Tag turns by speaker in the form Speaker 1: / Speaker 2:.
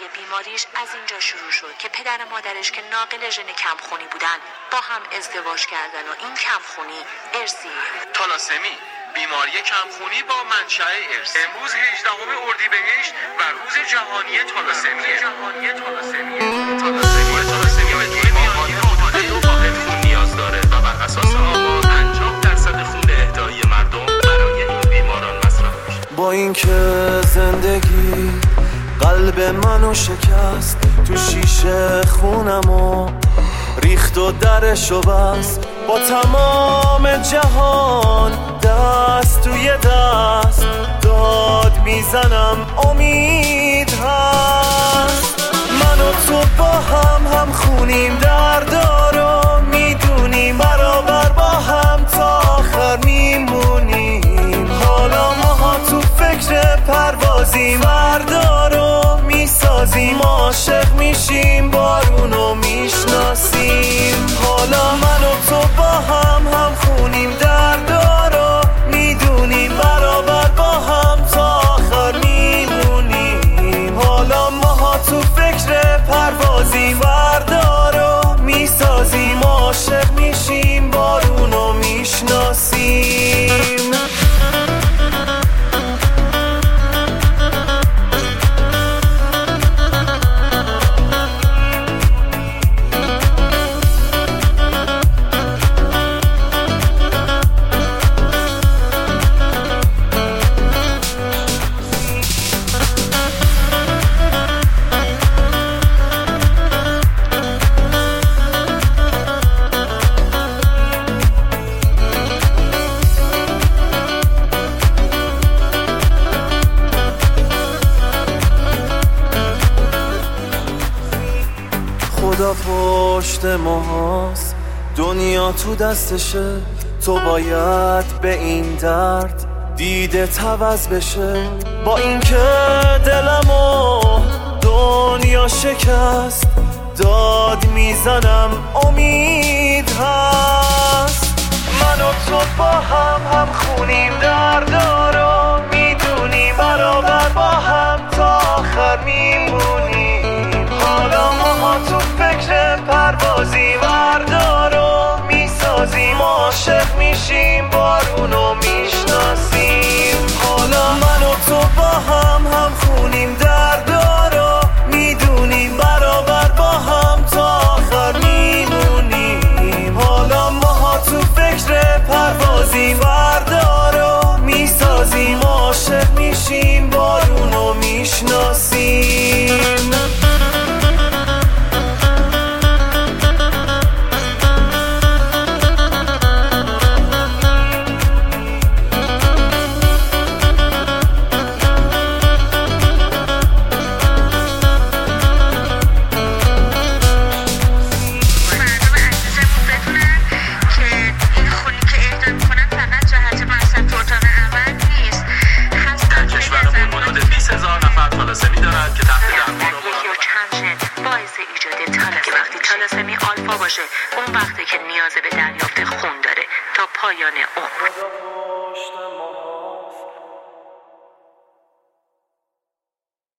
Speaker 1: بیماریش از اینجا شروع شد که پدر مادرش که ناقل ژن کمخونی بودن با هم ازدواج کردن و این کمخونی ارثیه.
Speaker 2: تالاسمی، بیماری کمخونی با منشأ ارث. امروز 18 اردیبهشت و روز جهانی تالاسمی. تالاسمی بدون بیماری مطالعه و واحد خون نیاز داره و بر اساس آمار 50% خون اهدایی مردم برای این بیماران مصرف میشه.
Speaker 3: با اینکه زندگی قلب منو شکست، تو شیشه خونمو ریخت و درشو بست، با تمام جهان دست توی دست داد میزنم امید هست. من و تو با هم خونیم دردارو میدونیم، برابر با هم تا آخر میمونیم. حالا ماها تو فکر پروازیم، بردارو میسازیم، عاشق میشیم، بارونو میشناسیم. حالا من و تو با هم خونیم دردارو میدونیم، برابر با هم تا آخر میمونیم. حالا ماها تو فکر پروازیم، بردارو میسازیم، عاشق میشیم، بارونو میشناسیم. خدا پشت ماست، دنیا تو دستشه، تو باید به این درد دیده عوض بشه. با اینکه دلمو دنیا شکست، داد میزنم امید هست. من و تو با هم خونیم دردارو میدونیم، برابر با هم تا آخر میمونیم. حالا ماها تو فکر پروازی، بردارو میسازیم، عاشق میشیم، بارونو میشناسیم. حالا من و تو با هم خونیم دردارو میدونیم، برابر با هم تا آخر میمونیم. حالا ماها تو فکر پروازی، بردارو میسازیم، عاشق میشیم، بارونو میشناسیم.
Speaker 1: تالاسمی آلفا باشه، اون وقته که نیاز به دریافت خون داره تا پایان عمر.